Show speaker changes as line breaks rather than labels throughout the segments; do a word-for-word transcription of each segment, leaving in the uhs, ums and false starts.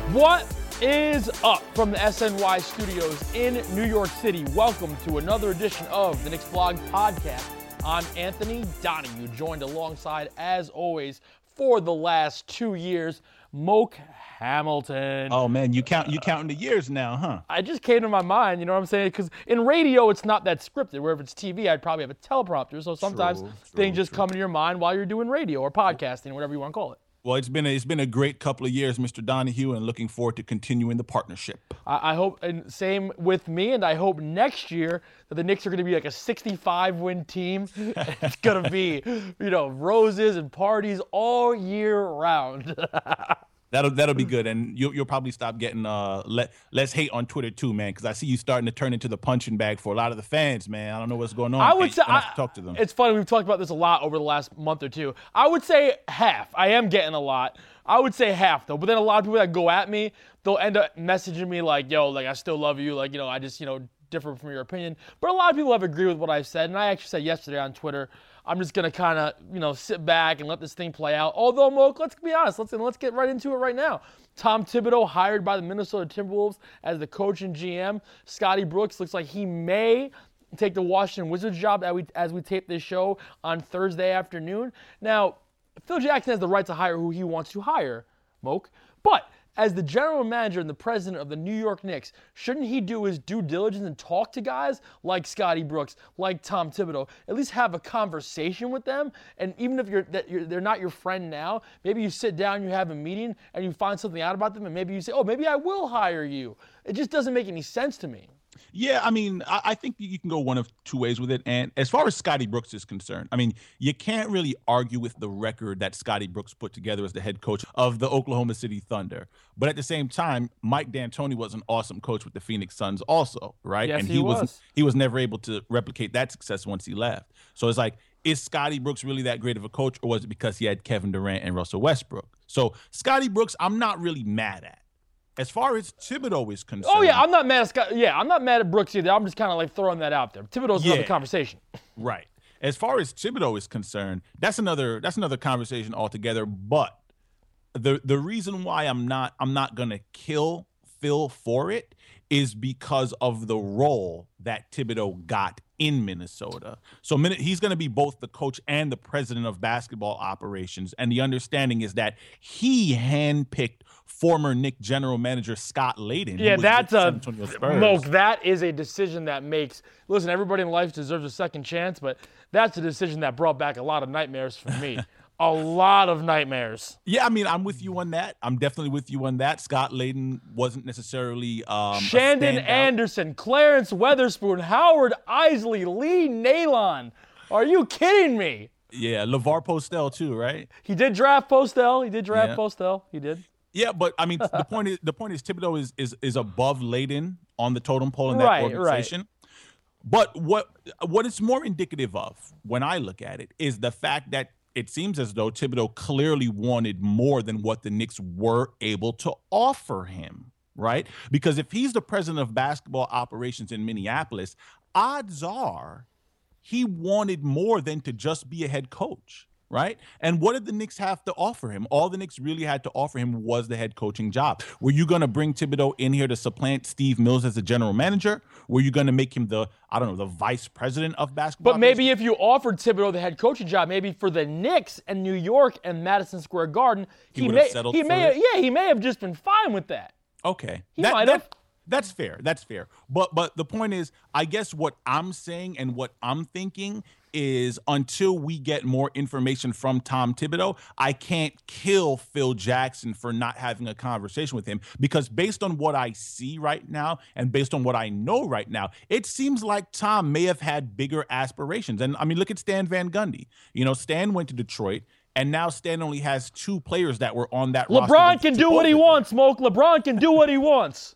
What is up from the S N Y studios in New York City? Welcome to another edition of the Knicks Blog Podcast. I'm Anthony Donahue, joined alongside, as always, for the last two years, Moke Hamilton.
Oh man, you count you counting the years now, huh?
I just came to my mind, you know what I'm saying? Because in radio, it's not that scripted. Where if it's T V, I'd probably have a teleprompter. So sometimes
True,
things
true,
just
true.
come to your mind while you're doing radio or podcasting, whatever you want to call it.
Well, it's been a, it's been a great couple of years, Mister Donahue, and looking forward to continuing the partnership.
I, I hope, and same with me, and I hope next year that the Knicks are going to be like a sixty-five win team. It's going to be, you know, roses and parties all year round.
That'll that'll be good, and you'll you'll probably stop getting uh let less hate on Twitter too, man, because I see you starting to turn into the punching bag for a lot of the fans, man. I don't know what's going on.
I would say
I,
I,
talk to them.
It's funny, we've talked about this a lot over the last month or two. I would say half. I am getting a lot. I would say half though, but then a lot of people that go at me, they'll end up messaging me like, "Yo, like I still love you, like you know, I just you know differ from your opinion." But a lot of people have agreed with what I've said, and I actually said yesterday on Twitter, I'm just gonna kind of, you know, sit back and let this thing play out. Although, Moke, let's be honest, let's let's get right into it right now. Tom Thibodeau hired by the Minnesota Timberwolves as the coach and G M. Scotty Brooks looks like he may take the Washington Wizards job as we as we tape this show on Thursday afternoon. Now, Phil Jackson has the right to hire who he wants to hire, Moke, but as the general manager and the president of the New York Knicks, shouldn't he do his due diligence and talk to guys like Scotty Brooks, like Tom Thibodeau, at least have a conversation with them? And even if you're, that you're they're not your friend now, maybe you sit down, you have a meeting, and you find something out about them, and maybe you say, oh, maybe I will hire you. It just doesn't make any sense to me.
Yeah, I mean, I, I think you can go one of two ways with it. And as far as Scotty Brooks is concerned, I mean, you can't really argue with the record that Scotty Brooks put together as the head coach of the Oklahoma City Thunder. But at the same time, Mike D'Antoni was an awesome coach with the Phoenix Suns also, right?
Yes,
and
he,
he
was.
was he was never able to replicate that success once he left. So it's like, is Scotty Brooks really that great of a coach, or was it because he had Kevin Durant and Russell Westbrook? So Scotty Brooks, I'm not really mad at. As far as Thibodeau is concerned.
Oh, yeah, I'm not mad at Scott. Yeah, I'm not mad at Brooks either. I'm just kind of like throwing that out there. Thibodeau's
Yeah.
another conversation.
Right. As far as Thibodeau is concerned, that's another that's another conversation altogether. But the the reason why I'm not I'm not gonna kill Phil for it is because of the role that Thibodeau got in Minnesota. So he's going to be both the coach and the president of basketball operations. And the understanding is that he handpicked former Knicks general manager Scott Layden.
Yeah, that's a Moke.
Spurs.
That is a decision that makes. Listen, everybody in life deserves a second chance, but that's a decision that brought back a lot of nightmares for me. A lot of nightmares.
Yeah, I mean, I'm with you on that. I'm definitely with you on that. Scott Layden wasn't necessarily um,
Shandon Anderson, Clarence Weatherspoon, Howard Isley, Lee Nalon. Are you kidding me?
Yeah, LeVar Postel too, right?
He did draft Postel. He did draft
Yeah.
Postel. He did.
Yeah, but I mean, the point is, the point is, Thibodeau is is is above Layden on the totem pole in that
Right,
organization. Right. But what what it's more indicative of when I look at it is the fact that it seems as though Thibodeau clearly wanted more than what the Knicks were able to offer him, right? Because if he's the president of basketball operations in Minneapolis, odds are he wanted more than to just be a head coach. Right? And what did the Knicks have to offer him? All the Knicks really had to offer him was the head coaching job. Were you going to bring Thibodeau in here to supplant Steve Mills as a general manager? Were you going to make him the, I don't know, the vice president of basketball?
But maybe if you offered Thibodeau the head coaching job, maybe for the Knicks and New York and Madison Square Garden, he,
he would
may,
have settled
he
for
may,
it?
yeah, he may have just been fine with that.
Okay.
He
That-
might
that-
have.
That's fair. That's fair. But but the point is, I guess what I'm saying and what I'm thinking is until we get more information from Tom Thibodeau, I can't kill Phil Jackson for not having a conversation with him, because based on what I see right now and based on what I know right now, it seems like Tom may have had bigger aspirations. And I mean, look at Stan Van Gundy. You know, Stan went to Detroit. And now Stan only has two players that were on that roster.
LeBron can do what he wants, Smoke. LeBron can do what he wants.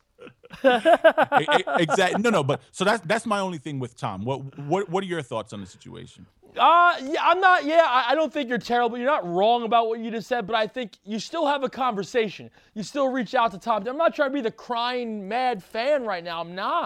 Exactly. No, no. But so that's that's my only thing with Tom. What what what are your thoughts on the situation?
Uh, yeah, I'm not, yeah, I, I don't think you're terrible. You're not wrong about what you just said, but I think you still have a conversation. You still reach out to Tom. I'm not trying to be the crying, mad fan right now. I'm not.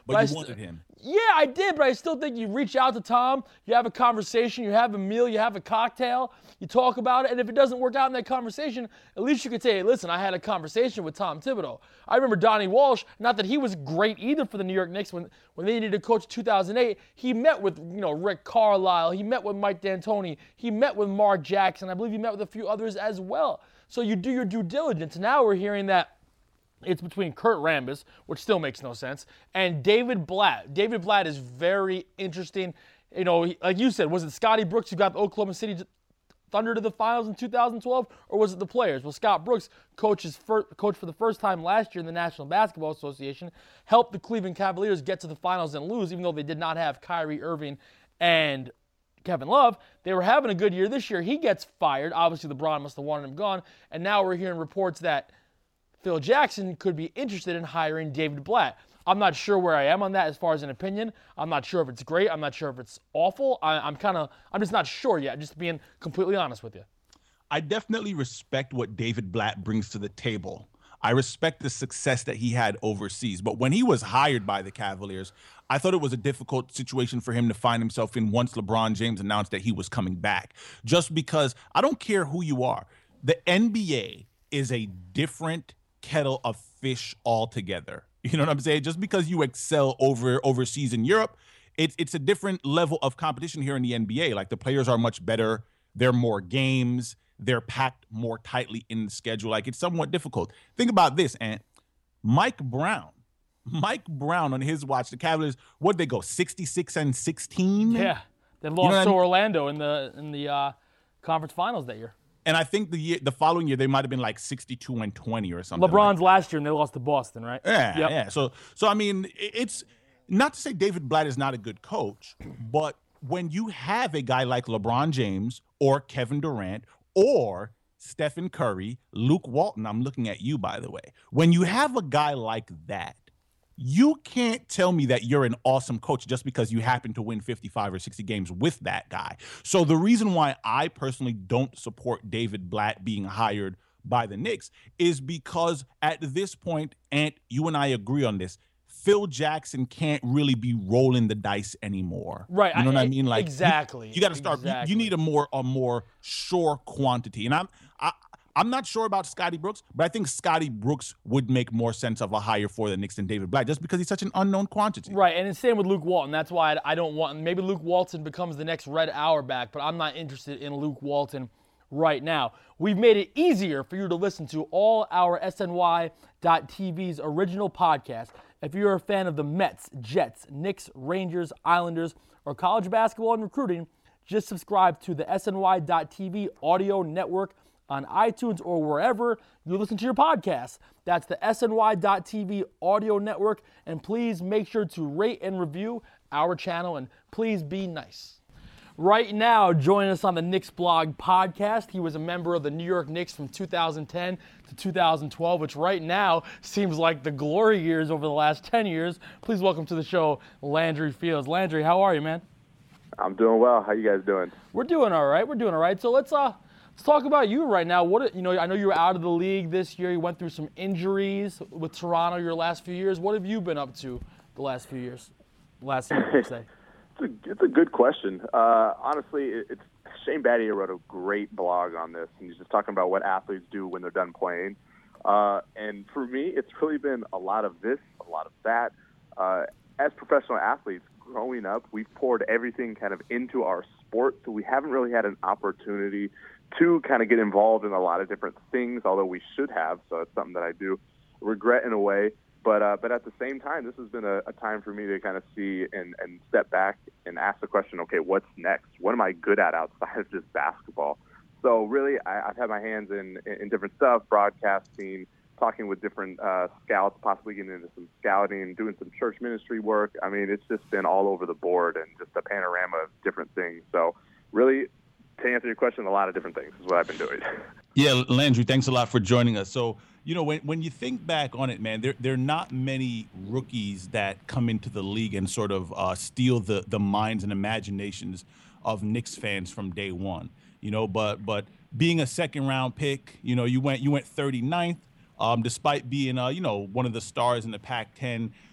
But,
But
you
st-
wanted him.
Yeah, I did, but I still think you reach out to Tom, you have a conversation, you have a meal, you have a cocktail, you talk about it, and if it doesn't work out in that conversation, at least you could say, hey, listen, I had a conversation with Tom Thibodeau. I remember Donnie Walsh, not that he was great either for the New York Knicks when, when they needed a coach in two thousand eight. He met with, you know, Rick Carlisle, he met with Mike D'Antoni, he met with Mark Jackson, I believe he met with a few others as well. So you do your due diligence. Now we're hearing that it's between Kurt Rambis, which still makes no sense, and David Blatt. David Blatt is very interesting. You know, like you said, was it Scotty Brooks who got the Oklahoma City Thunder to the finals in two thousand twelve, or was it the players? Well, Scott Brooks, coaches for, coached for the first time last year in the National Basketball Association, helped the Cleveland Cavaliers get to the finals and lose, even though they did not have Kyrie Irving and Kevin Love. They were having a good year this year. He gets fired. Obviously, LeBron must have wanted him gone, and now we're hearing reports that Phil Jackson could be interested in hiring David Blatt. I'm not sure where I am on that as far as an opinion. I'm not sure if it's great. I'm not sure if it's awful. I, I'm kind of, I'm just not sure yet, just being completely honest with you.
I definitely respect what David Blatt brings to the table. I respect the success that he had overseas. But when he was hired by the Cavaliers, I thought it was a difficult situation for him to find himself in once LeBron James announced that he was coming back. Just because I don't care who you are. The N B A is a different kettle of fish altogether. You know what I'm saying? Just because you excel over overseas in Europe, it's it's a different level of competition here in the N B A. Like, the players are much better. There are more games. They're packed more tightly in the schedule. Like, it's somewhat difficult. Think about this, Ant. Mike Brown. Mike Brown on his watch, the Cavaliers, what'd they go, sixty-six and sixteen?
Yeah. They lost
You know what
to
I mean?
Orlando in the in the uh, conference finals that year.
And I think the year, the following year, they might have been like sixty-two and twenty or something.
LeBron's
like
last year, and they lost to Boston, right?
Yeah,
Yep.
yeah. So, so I mean, it's not to say David Blatt is not a good coach, but when you have a guy like LeBron James or Kevin Durant or Stephen Curry, Luke Walton, I'm looking at you, by the way. When you have a guy like that, you can't tell me that you're an awesome coach just because you happen to win fifty-five or sixty games with that guy. So the reason why I personally don't support David Blatt being hired by the Knicks is because at this point, and you and I agree on this, Phil Jackson can't really be rolling the dice anymore.
Right.
You know
I,
what I mean? Like,
exactly.
You, you got to start.
Exactly.
You, you need a more a more sure quantity. And I'm I I'm not sure about Scotty Brooks, but I think Scotty Brooks would make more sense of a hire for the Knicks than David Blatt, just because he's such an unknown quantity.
Right, and it's same with Luke Walton. That's why I don't want. Maybe Luke Walton becomes the next Red Auerbach, but I'm not interested in Luke Walton right now. We've made it easier for you to listen to all our S N Y dot T V's original podcasts. If you're a fan of the Mets, Jets, Knicks, Rangers, Islanders, or college basketball and recruiting, just subscribe to the S N Y dot T V audio network on iTunes or wherever you listen to your podcasts. That's the S N Y dot T V audio network. And please make sure to rate and review our channel, and please be nice. Right now, joining us on the Knicks Blog podcast, he was a member of the New York Knicks from two thousand ten to two thousand twelve, which right now seems like the glory years over the last ten years. Please welcome to the show, Landry Fields. Landry, how are you, man?
I'm doing well. How you guys doing?
We're doing all right. We're doing all right. So let's uh let's talk about you right now. What you know, I know you were out of the league this year. You went through some injuries with Toronto your last few years. What have you been up to the last few years? Last year, I'd say.
It's a, it's a good question. Uh, honestly, it, it's Shane Battier wrote a great blog on this, and he's just talking about what athletes do when they're done playing. Uh, and for me, it's really been a lot of this, a lot of that. Uh, as professional athletes, growing up, we've poured everything kind of into our sport, so we haven't really had an opportunity to kind of get involved in a lot of different things, although we should have. So it's something that I do regret in a way. But uh, but at the same time, this has been a, a time for me to kind of see and, and step back and ask the question, okay, what's next? What am I good at outside of just basketball? So really, I, I've had my hands in, in different stuff, broadcasting, talking with different uh, scouts, possibly getting into some scouting, doing some church ministry work. I mean, it's just been all over the board and just a panorama of different things. So really, to answer your question, a lot of different things is what I've been doing.
Yeah, Landry, thanks a lot for joining us. So, you know, when when you think back on it, man, there there are not many rookies that come into the league and sort of uh, steal the the minds and imaginations of Knicks fans from day one. You know, but but being a second round pick, you know, you went you went thirty-ninth, um, despite being uh, you know, one of the stars in the Pac ten.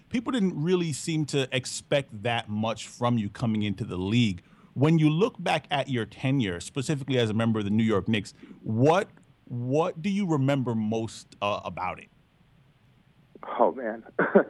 people didn't really seem to expect that much from you coming into the league. When you look back at your tenure, specifically as a member of the New York Knicks, what what do you remember most uh, about it?
Oh man, uh,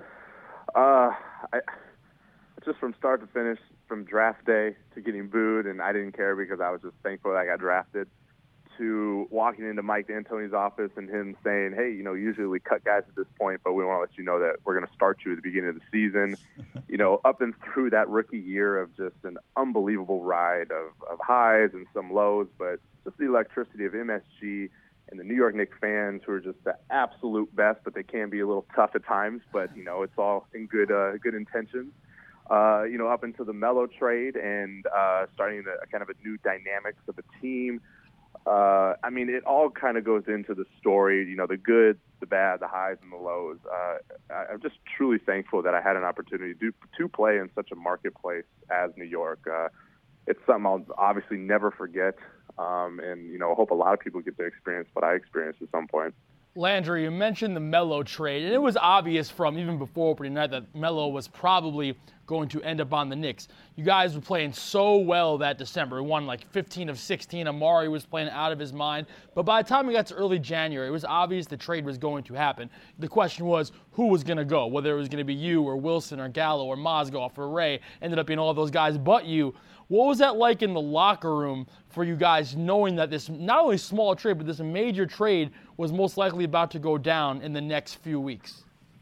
I, just from start to finish, from draft day to getting booed, and I didn't care because I was just thankful that I got drafted, to walking into Mike D'Antoni's office and him saying, hey, you know, usually we cut guys at this point, but we want to let you know that we're going to start you at the beginning of the season. You know, up and through that rookie year of just an unbelievable ride of, of highs and some lows, but just the electricity of M S G and the New York Knicks fans who are just the absolute best, but they can be a little tough at times, but, you know, it's all in good uh, good intentions. Uh, you know, up into the Melo trade and uh, starting a, a kind of a new dynamics of a team. Uh, I mean, it all kind of goes into the story, you know, the good, the bad, the highs and the lows. Uh, I, I'm just truly thankful that I had an opportunity to, to play in such a marketplace as New York. Uh, it's something I'll obviously never forget, um, and, you know, I hope a lot of people get to experience what I experienced at some point.
Landry, you mentioned the Melo trade, and it was obvious from even before opening night that Melo was probably going to end up on the Knicks. You guys were playing so well that December. Won like fifteen of sixteen. Amari was playing out of his mind. But by the time we got to early January, it was obvious the trade was going to happen. The question was who was going to go, whether it was going to be you or Wilson or Gallo or Mozgov or Ray. Ended up being all those guys but you. What was that like in the locker room for you guys, knowing that this not only small trade, but this major trade was most likely about to go down in the next few weeks?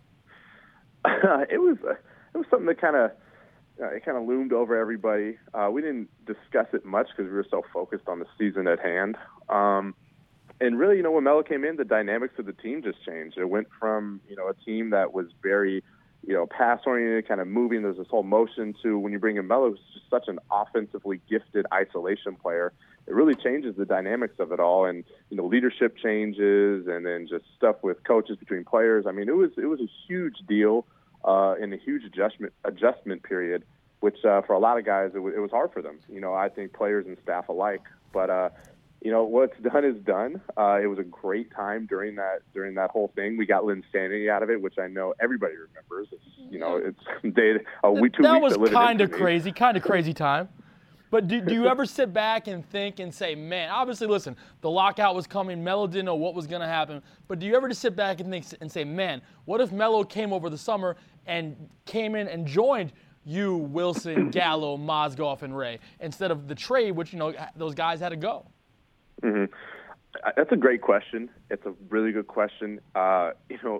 Uh, it was uh, it was something that kind of uh, it kind of loomed over everybody. Uh, we didn't discuss it much because we were so focused on the season at hand. Um, and really, you know, when Melo came in, the dynamics of the team just changed. It went from, you know, a team that was very, you know, pass-oriented, kind of moving. There's this whole motion to when you bring in Melo, who's just such an offensively gifted isolation player. It really changes the dynamics of it all, and you know, leadership changes, and then just stuff with coaches between players. I mean, it was it was a huge deal uh, and a huge adjustment adjustment period, which uh, for a lot of guys it, w- it was hard for them. You know, I think players and staff alike. But uh, you know, what's done is done. Uh, it was a great time during that during that whole thing. We got Linsanity out of it, which I know everybody remembers. It's, you know, it's they uh, we two
that
weeks
was kind of
me.
crazy, kind of crazy time. But do, do you ever sit back and think and say, man, obviously, listen, the lockout was coming. Melo didn't know what was going to happen. But do you ever just sit back and think and say, man, what if Melo came over the summer and came in and joined you, Wilson, Gallo, Mozgov, and Ray, instead of the trade, which, you know, those guys had to go?
Mm-hmm. That's a great question. It's a really good question. Uh, you know,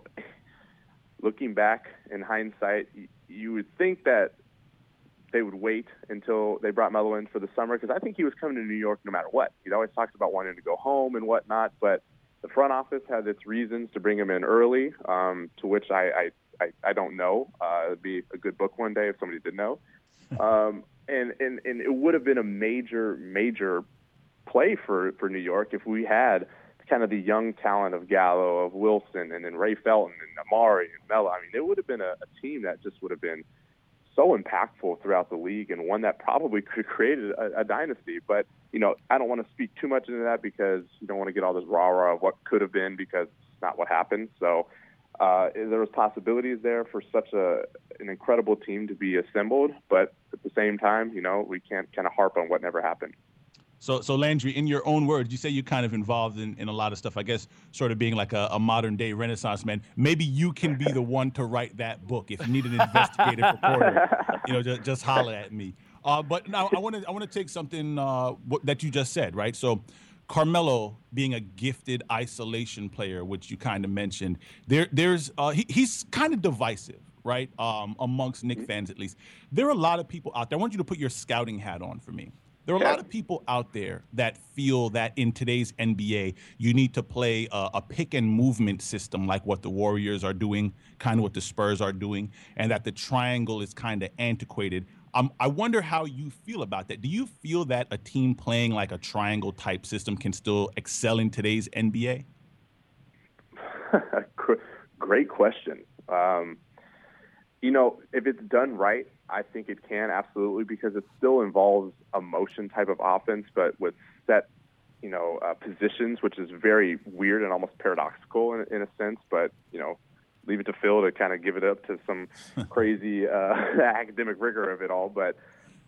looking back in hindsight, you would think that they would wait until they brought Melo in for the summer, because I think he was coming to New York no matter what. He always talks about wanting to go home and whatnot, but the front office had its reasons to bring him in early, um, to which I, I, I, I don't know. Uh, it would be a good book one day if somebody did know. Um, and, and, and it would have been a major, major play for, for New York if we had kind of the young talent of Gallo, of Wilson, and then Ray Felton and Amari and Melo. I mean, it would have been a, a team that just would have been so impactful throughout the league, and one that probably could have created a, a dynasty. But, you know, I don't want to speak too much into that because you don't want to get all this rah-rah of what could have been, because it's not what happened. So uh, there was possibilities there for such a an incredible team to be assembled, but at the same time, you know, we can't kind of harp on what never happened.
So, so Landry, in your own words, you say you're kind of involved in, in a lot of stuff, I guess, sort of being like a, a modern-day Renaissance man. Maybe you can be the one to write that book. If you need an investigative reporter, you know, just, just holler at me. Uh, but now I want to I want to take something uh, w- that you just said, right? So Carmelo being a gifted isolation player, which you kind of mentioned, there there's uh, he, he's kind of divisive, right, um, amongst Knicks fans at least. There are a lot of people out there. I want you to put your scouting hat on for me. There are a lot of people out there that feel that in today's N B A, you need to play a, a pick and movement system like what the Warriors are doing, kind of what the Spurs are doing, and that the triangle is kind of antiquated. Um, I wonder how you feel about that. Do you feel that a team playing like a triangle type system can still excel in today's N B A?
Great question. Um, you know, if it's done right, I think it can, absolutely, because it still involves a motion type of offense, but with set, you know, uh, positions, which is very weird and almost paradoxical in, in a sense. But, you know, leave it to Phil to kind of give it up to some crazy uh, academic rigor of it all. But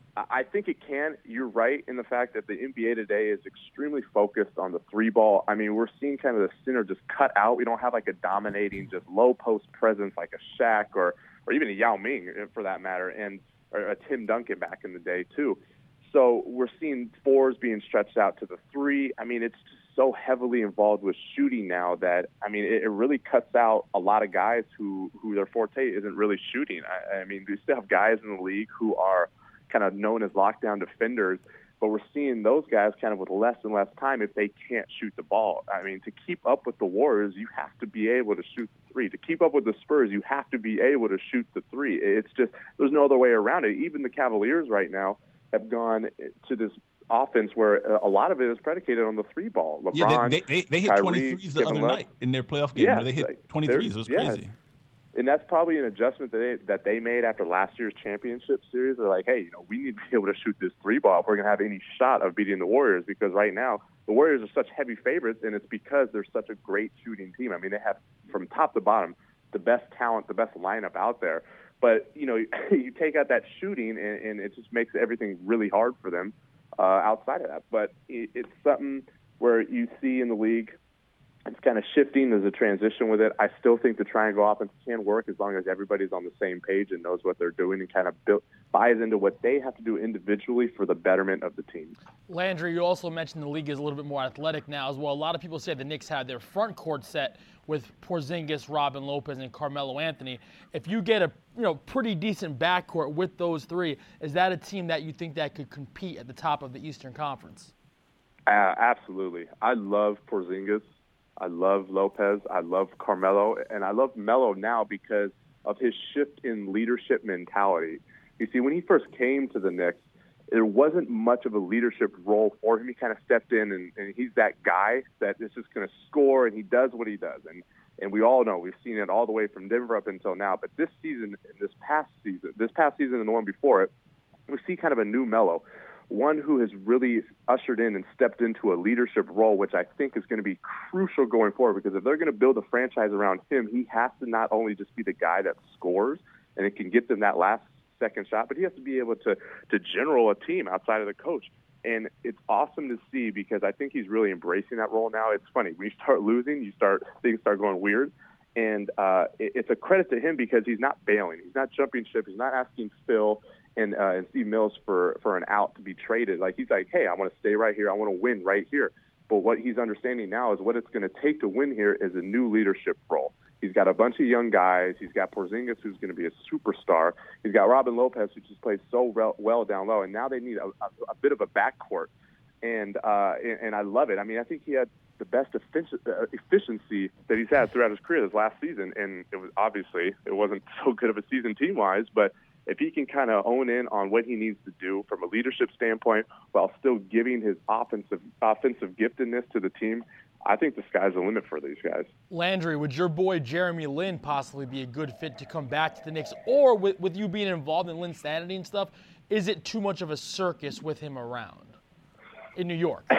I think it can. You're right in the fact that the N B A today is extremely focused on the three ball. I mean, we're seeing kind of the center just cut out. We don't have like a dominating, just low post presence like a Shaq or, or even a Yao Ming for that matter, and or a Tim Duncan back in the day too. So we're seeing fours being stretched out to the three. I mean, it's just so heavily involved with shooting now that, I mean, it, it really cuts out a lot of guys who, who their forte isn't really shooting. I, I mean, we still have guys in the league who are kind of known as lockdown defenders, but we're seeing those guys kind of with less and less time if they can't shoot the ball. I mean, to keep up with the Warriors, you have to be able to shoot the three. To keep up with the Spurs, you have to be able to shoot the three. It's just, there's no other way around it. Even the Cavaliers right now have gone to this offense where a lot of it is predicated on the three ball. LeBron,
yeah, they, they, they hit
Kyrie,
twenty-threes the
Kevin
other
Love.
night in their playoff game.
Yeah,
where they hit
like,
twenty-threes. It was
yeah.
crazy.
And that's probably an adjustment that they, that they made after last year's championship series. They're like, hey, you know, we need to be able to shoot this three ball if we're going to have any shot of beating the Warriors, because right now the Warriors are such heavy favorites, and it's because they're such a great shooting team. I mean, they have from top to bottom the best talent, the best lineup out there. But, you know, you take out that shooting, and, and it just makes everything really hard for them uh, outside of that. But it, it's something where you see in the league, it's kind of shifting. There's a transition with it. I still think the triangle offense can work as long as everybody's on the same page and knows what they're doing and kind of build, buys into what they have to do individually for the betterment of the team.
Landry, you also mentioned the league is a little bit more athletic now as well. A lot of people say the Knicks had their front court set with Porzingis, Robin Lopez, and Carmelo Anthony. If you get a you know pretty decent backcourt with those three, is that a team that you think that could compete at the top of the Eastern Conference?
Uh, absolutely. I love Porzingis. I love Lopez. I love Carmelo. And I love Melo now because of his shift in leadership mentality. You see, when he first came to the Knicks, there wasn't much of a leadership role for him. He kind of stepped in, and, and he's that guy that is just going to score, and he does what he does. And and we all know, we've seen it all the way from Denver up until now. But this season, this past season, this past season and the one before it, we see kind of a new Melo. One who has really ushered in and stepped into a leadership role, which I think is going to be crucial going forward, because if they're going to build a franchise around him, he has to not only just be the guy that scores and it can get them that last second shot, but he has to be able to to general a team outside of the coach. And it's awesome to see, because I think he's really embracing that role now. It's funny, when you start losing, you start things start going weird. And uh, it, it's a credit to him because he's not bailing. He's not jumping ship. He's not asking Phil and uh, and Steve Mills for, for an out to be traded. Like, he's like, hey, I want to stay right here. I want to win right here. But what he's understanding now is what it's going to take to win here is a new leadership role. He's got a bunch of young guys. He's got Porzingis, who's going to be a superstar. He's got Robin Lopez, who just plays so well, well down low. And now they need a, a, a bit of a backcourt. And, uh, and and I love it. I mean, I think he had the best effic- uh, efficiency that he's had throughout his career this last season. And it was obviously it wasn't so good of a season team-wise, but if he can kind of own in on what he needs to do from a leadership standpoint while still giving his offensive offensive giftedness to the team, I think the sky's the limit for these guys.
Landry, would your boy Jeremy Lin possibly be a good fit to come back to the Knicks? Or with, with you being involved in Lin's sanity and stuff, is it too much of a circus with him around in New York?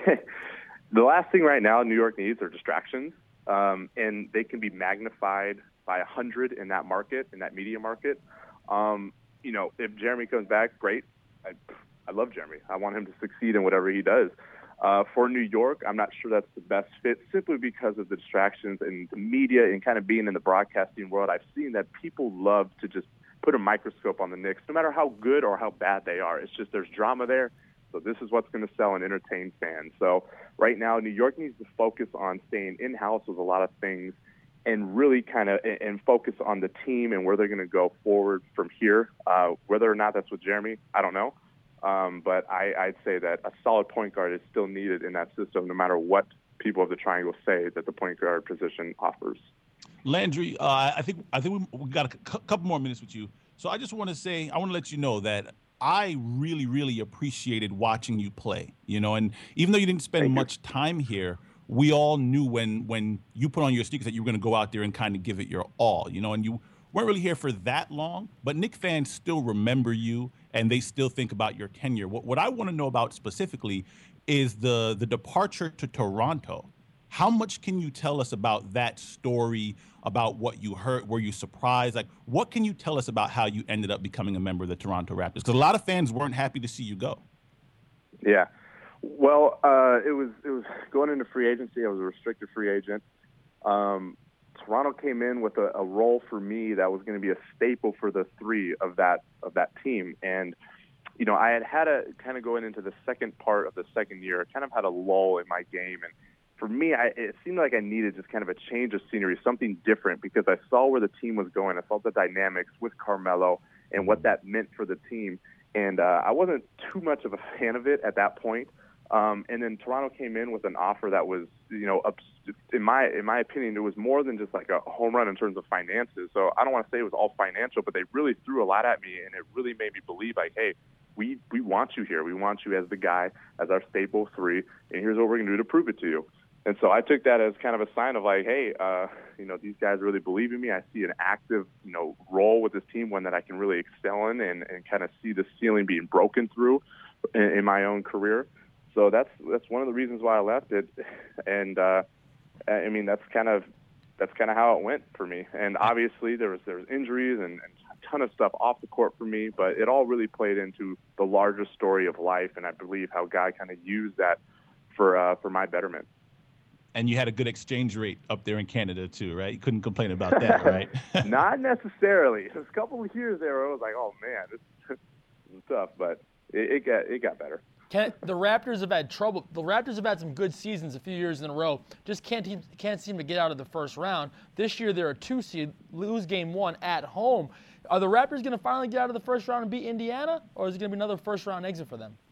The last thing right now New York needs are distractions, um, and they can be magnified by a hundred in that market, in that media market. Um, you know, if Jeremy comes back, great. I, I love Jeremy. I want him to succeed in whatever he does. Uh, for New York, I'm not sure that's the best fit, simply because of the distractions and the media and kind of being in the broadcasting world. I've seen that people love to just put a microscope on the Knicks, no matter how good or how bad they are. It's just there's drama there. So this is what's going to sell and entertain fans. So right now, New York needs to focus on staying in-house with a lot of things and really kind of and focus on the team and where they're going to go forward from here. Uh, whether or not that's with Jeremy, I don't know. Um, but I, I'd say that a solid point guard is still needed in that system, no matter what people of the triangle say that the point guard position offers.
Landry, uh, I think I think we, we got a c- couple more minutes with you. So I just want to say, I want to let you know that I really, really appreciated watching you play. You know, and even though you didn't spend
Thank
much
you.
time here, we all knew when when you put on your sneakers that you were going to go out there and kind of give it your all, you know, and you weren't really here for that long, but Knick fans still remember you and they still think about your tenure. What, what I want to know about specifically is the the departure to Toronto. How much can you tell us about that story, about what you heard? Were you surprised? Like, what can you tell us about how you ended up becoming a member of the Toronto Raptors? Because a lot of fans weren't happy to see you go.
Yeah. Well, uh, it was it was going into free agency. I was a restricted free agent. Um, Toronto came in with a, a role for me that was going to be a staple for the three of that of that team. And, you know, I had had a kind of going into the second part of the second year, kind of had a lull in my game. And for me, I, it seemed like I needed just kind of a change of scenery, something different, because I saw where the team was going. I saw the dynamics with Carmelo and what that meant for the team. And uh, I wasn't too much of a fan of it at that point. Um, and then Toronto came in with an offer that was, you know, up, in my in my opinion, it was more than just like a home run in terms of finances. So I don't want to say it was all financial, but they really threw a lot at me, and it really made me believe, like, hey, we we want you here. We want you as the guy, as our staple three, and here's what we're going to do to prove it to you. And so I took that as kind of a sign of like, hey, uh, you know, these guys really believe in me. I see an active, you know, role with this team, one that I can really excel in, and, and kind of see the ceiling being broken through in, in my own career. So that's that's one of the reasons why I left it, and uh, I mean that's kind of that's kind of how it went for me. And obviously there was there was injuries and, and a ton of stuff off the court for me, but it all really played into the larger story of life, and I believe how God kind of used that for uh, for my betterment.
And you had a good exchange rate up there in Canada too, right? You couldn't complain about that, right?
Not necessarily. There's a couple of years there where I was like, oh man, this, this is tough, but it, it got it got better.
Can, the Raptors have had trouble. The Raptors have had some good seasons a few years in a row. Just can't team, can't seem to get out of the first round. This year they're a two seed, lose game one at home. Are the Raptors going to finally get out of the first round and beat Indiana, or is it going to be another first round exit for them?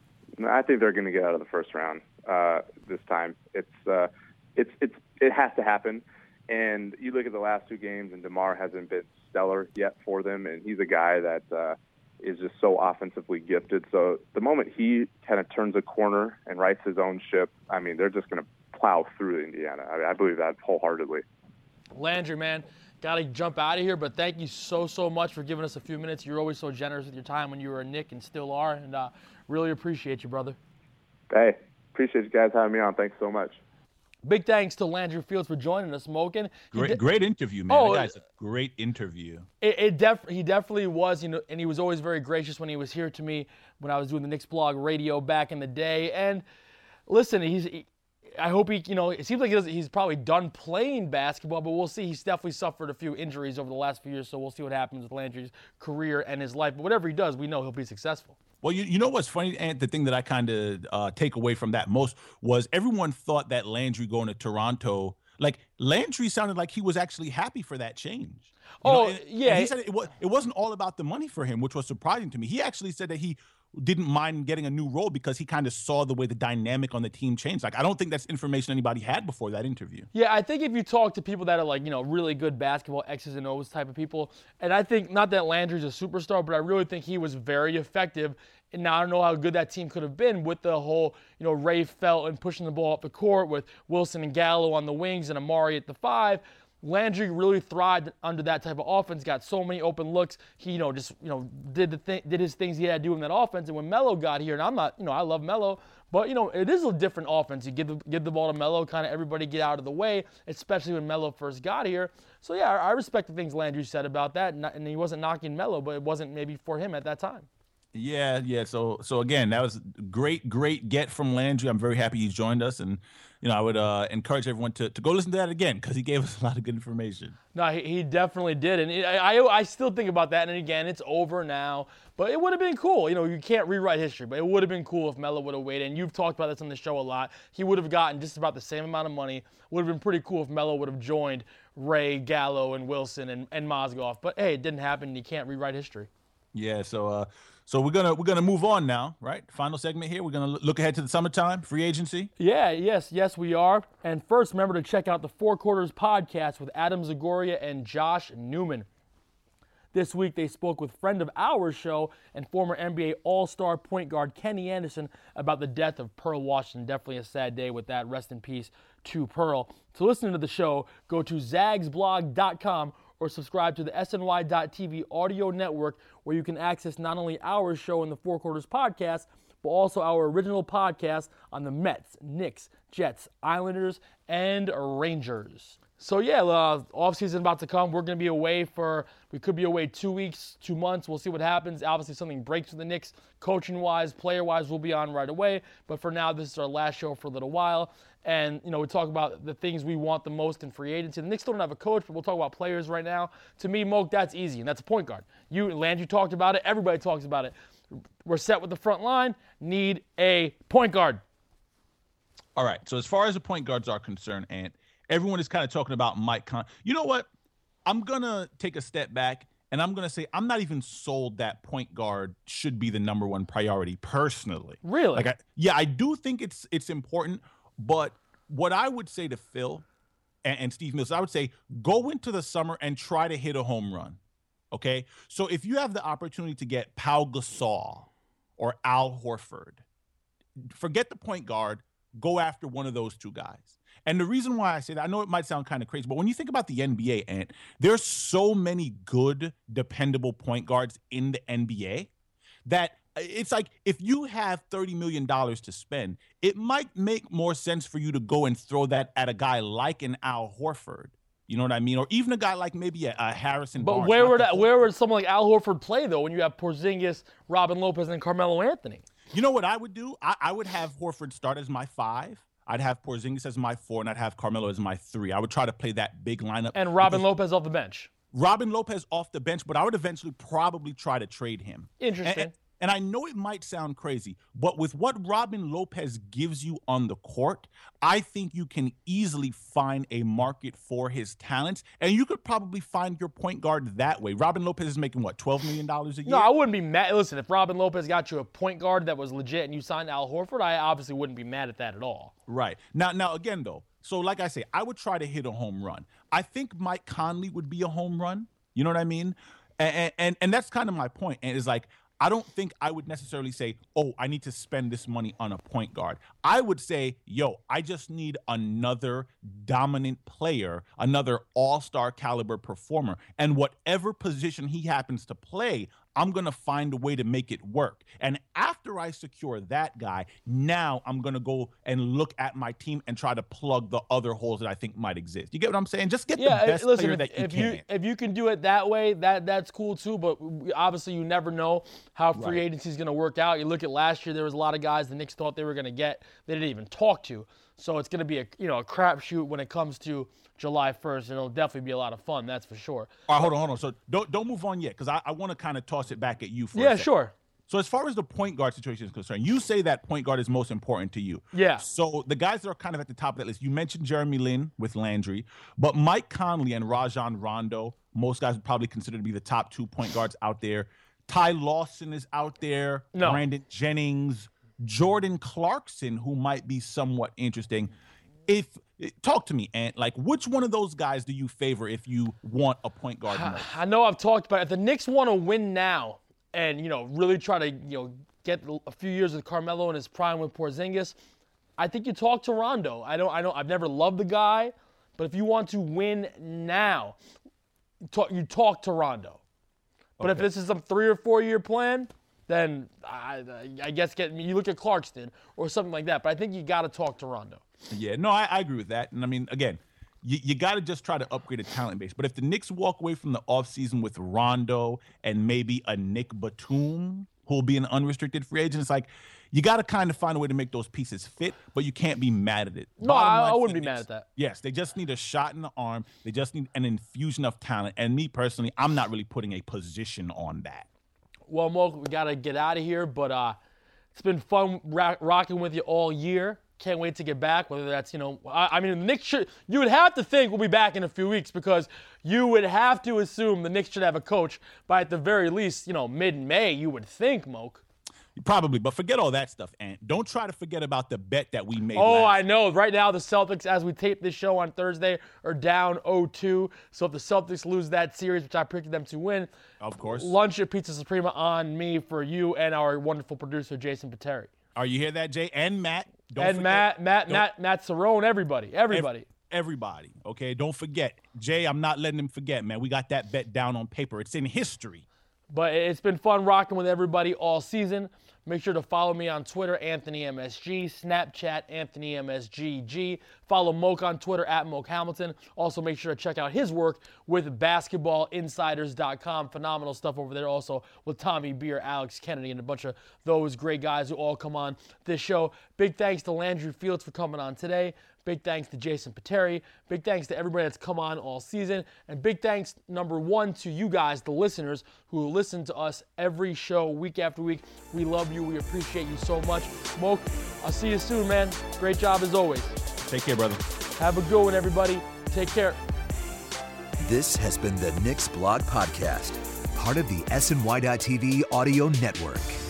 I think they're going to get out of the first round uh, this time. It's uh, it's it's it has to happen. And you look at the last two games, and DeMar hasn't been stellar yet for them, and he's a guy that. Uh, is just so offensively gifted. So the moment he kind of turns a corner and rights his own ship, I mean, they're just going to plow through Indiana. I, mean, I believe that wholeheartedly.
Landry, man, got to jump out of here, but thank you so, so much for giving us a few minutes. You're always so generous with your time when you were a Knick and still are, and uh, really appreciate you, brother.
Hey, appreciate you guys having me on. Thanks so much.
Big thanks to Landry Fields for joining us, Moken.
Great,
de-
great interview, man.
Oh,
that guy's a great interview.
It, it def- he definitely was, you know, and he was always very gracious when he was here to me when I was doing the Knicks blog radio back in the day. And listen, he's. He, I hope he, you know, it seems like he doesn't, he's probably done playing basketball, but we'll see. He's definitely suffered a few injuries over the last few years, so we'll see what happens with Landry's career and his life. But whatever he does, we know he'll be successful.
Well, you, you know what's funny, and the thing that I kind of uh, take away from that most was everyone thought that Landry going to Toronto, like Landry sounded like he was actually happy for that change. You
oh,
know, and,
yeah.
And he said it, was, it wasn't all about the money for him, which was surprising to me. He actually said that he didn't mind getting a new role because he kind of saw the way the dynamic on the team changed. Like, I don't think that's information anybody had before that interview.
Yeah, I think if you talk to people that are like, you know, really good basketball X's and O's type of people, and I think, not that Landry's a superstar, but I really think he was very effective. And now I don't know how good that team could have been with the whole, you know, Ray Felton pushing the ball up the court with Wilson and Gallo on the wings and Amari at the five. Landry really thrived under that type of offense, got so many open looks. He, you know, just, you know, did the thing, did his things he had to do in that offense. And when Melo got here, and I'm not, you know, I love Melo, but, you know, it is a different offense. You give the, give the ball to Melo, kind of everybody get out of the way, especially when Melo first got here. So, yeah, I respect the things Landry said about that. And he wasn't knocking Melo, but it wasn't maybe for him at that time.
Yeah, yeah. So, so again, that was great, great get from Landry. I'm very happy he joined us, and you know, I would uh, encourage everyone to, to go listen to that again because he gave us a lot of good information.
No, he, he definitely did, and it, I, I I still think about that. And again, it's over now, but it would have been cool. You know, you can't rewrite history, but it would have been cool if Melo would have waited. And you've talked about this on the show a lot. He would have gotten just about the same amount of money. Would have been pretty cool if Melo would have joined Ray, Gallo, and Wilson and and Mozgov. But hey, it didn't happen. And you can't rewrite history.
Yeah. So. Uh, So we're gonna we're gonna move on now, right? Final segment here. We're gonna look ahead to the summertime, free agency.
Yeah, yes, yes, we are. And first, remember to check out the Four Quarters podcast with Adam Zagoria and Josh Newman. This week, they spoke with friend of our show and former N B A All-Star point guard Kenny Anderson about the death of Pearl Washington. Definitely a sad day with that. Rest in peace to Pearl. To listen to the show, go to zags blog dot com or subscribe to the S N Y dot T V audio network, where you can access not only our show and the Four Quarters podcast, but also our original podcast on the Mets, Knicks, Jets, Islanders, and Rangers. So yeah, uh, offseason about to come. We're going to be away for, we could be away two weeks, two months. We'll see what happens. Obviously, something breaks with the Knicks, coaching-wise, player-wise, we'll be on right away. But for now, this is our last show for a little while. And, you know, we talk about the things we want the most in free agency. The Knicks don't have a coach, but we'll talk about players right now. To me, Moke, that's easy, and that's a point guard. You, Landry talked about it. Everybody talks about it. We're set with the front line. Need a point guard.
All right, so as far as the point guards are concerned, Ant, everyone is kind of talking about Mike Conley. You know what? I'm going to take a step back, and I'm going to say I'm not even sold that point guard should be the number one priority personally.
Really?
Like, I, yeah, I do think it's it's important, but what I would say to Phil and, and Steve Mills, I would say go into the summer and try to hit a home run, okay? So if you have the opportunity to get Pau Gasol or Al Horford, forget the point guard, go after one of those two guys. And the reason why I say that, I know it might sound kind of crazy, but when you think about the N B A, Ant, there's so many good, dependable point guards in the N B A that it's like if you have thirty million dollars to spend, it might make more sense for you to go and throw that at a guy like an Al Horford. You know what I mean? Or even a guy like maybe a, a Harrison
But
Barnes.
where would
that,
where would someone like Al Horford play, though, when you have Porzingis, Robin Lopez, and Carmelo Anthony?
You know what I would do? I, I would have Horford start as my five. I'd have Porzingis as my four, and I'd have Carmelo as my three. I would try to play that big lineup.
And Robin Lopez off the bench.
Robin Lopez off the bench, but I would eventually probably try to trade him.
Interesting.
And, and I know it might sound crazy, but with what Robin Lopez gives you on the court, I think you can easily find a market for his talents, and you could probably find your point guard that way. Robin Lopez is making, what, twelve million dollars a year?
No, I wouldn't be mad. Listen, if Robin Lopez got you a point guard that was legit and you signed Al Horford, I obviously wouldn't be mad at that at all.
Right. Now, now again, though, so like I say, I would try to hit a home run. I think Mike Conley would be a home run. You know what I mean? And, and, and that's kind of my point. And it's like, I don't think I would necessarily say, oh, I need to spend this money on a point guard. I would say, yo, I just need another dominant player, another all-star caliber performer. And whatever position he happens to play, I'm going to find a way to make it work. And after I secure that guy, now I'm going to go and look at my team and try to plug the other holes that I think might exist. You get what I'm saying? Just get
Yeah,
the best
listen,
player
if,
that you
if
can.
you if you can do it that way, that that's cool too. But obviously, you never know how free
Right.
agency is going to work out. You look at last year; there was a lot of guys the Knicks thought they were going to get, they didn't even talk to. So it's going to be a you know a crapshoot when it comes to July first. It'll definitely be a lot of fun, that's for sure.
All right, hold on, hold on. So don't don't move on yet, because I, I want to kind of toss it back at you for a
Yeah,
second.
sure.
So as far as the point guard situation is concerned, you say that point guard is most important to you.
Yeah.
So the guys that are kind of at the top of that list, you mentioned Jeremy Lin with Landry, but Mike Conley and Rajon Rondo, most guys would probably consider to be the top two point guards out there. Ty Lawson is out there.
No.
Brandon Jennings, Jordan Clarkson, who might be somewhat interesting. If talk to me, Ant, like which one of those guys do you favor if you want a point guard most?
I know I've talked about it. If the Knicks want to win now and, you know, really try to, you know, get a few years with Carmelo in his prime with Porzingis, I think you talk to Rondo. I don't, I don't, I've never loved the guy, but if you want to win now, talk, you talk to Rondo. But
Okay.
if this is some three or four year plan, then I, I guess get you look at Clarkston or something like that. But I think you got to talk to Rondo.
Yeah, no, I, I agree with that. And I mean, again, you, you got to just try to upgrade the talent base. But if the Knicks walk away from the offseason with Rondo and maybe a Nick Batum, who will be an unrestricted free agent, it's like you got to kind of find a way to make those pieces fit, but you can't be mad at it.
No,
Bottom
I,
line
I
for
wouldn't
the
be mad
Knicks,
at that.
Yes, they just need a shot in the arm. They just need an infusion of talent. And me personally, I'm not really putting a position on that.
Well, Mo, we got to get out of here, but uh, it's been fun rock- rocking with you all year. Can't wait to get back, whether that's, you know, I, I mean, the Knicks should, you would have to think we'll be back in a few weeks because you would have to assume the Knicks should have a coach by at the very least, you know, mid-May, you would think, Moke.
Probably, but forget all that stuff, Ant. Don't try to forget about the bet that we made
Oh,
last
I know. Right now, the Celtics, as we tape this show on Thursday, are down oh two. So if the Celtics lose that series, which I predicted them to win,
Of course.
lunch at Pizza Suprema on me for you and our wonderful producer, Jason Pateri.
Are you hear that, Jay? And Matt. Don't
And
forget-
Matt, Matt,
don't-
Matt, Matt Cerrone, everybody, everybody.
Everybody, okay? Don't forget. Jay, I'm not letting him forget, man. We got that bet down on paper. It's in history.
But it's been fun rocking with everybody all season. Make sure to follow me on Twitter, Anthony M S G, Snapchat, Anthony M S G G. Follow Moke on Twitter, at Moke Hamilton. Also, make sure to check out his work with basketball insiders dot com. Phenomenal stuff over there also with Tommy Beer, Alex Kennedy, and a bunch of those great guys who all come on this show. Big thanks to Landry Fields for coming on today. Big thanks to Jason Pateri. Big thanks to everybody that's come on all season. And big thanks, number one, to you guys, the listeners, who listen to us every show, week after week. We love you. We appreciate you so much. Moke, I'll see you soon, man. Great job as always.
Take care, brother.
Have a good one, everybody. Take care.
This has been the Knicks Blog Podcast, part of the S N Y dot T V audio network.